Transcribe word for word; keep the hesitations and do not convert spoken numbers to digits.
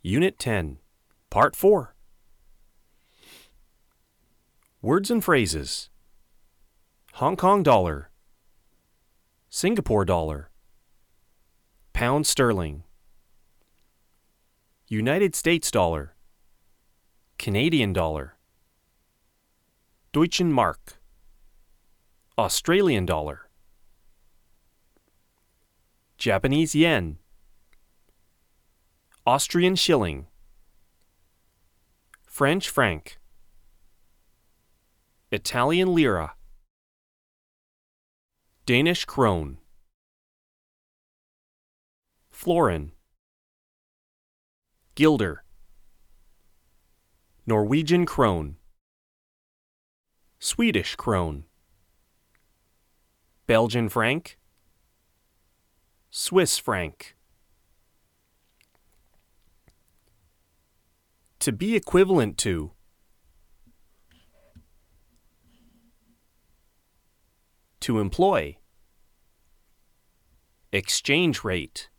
Unit ten, Part four. Words and phrases. Hong Kong dollar, Singapore dollar, pound sterling, United States dollar, Canadian dollar, Deutschen Mark, Australian dollar, Japanese yen, Austrian shilling, French franc, Italian lira, Danish krone, florin, guilder, Norwegian krone, Swedish krone, Belgian franc, Swiss franc. To be equivalent to. To employ. Exchange rate.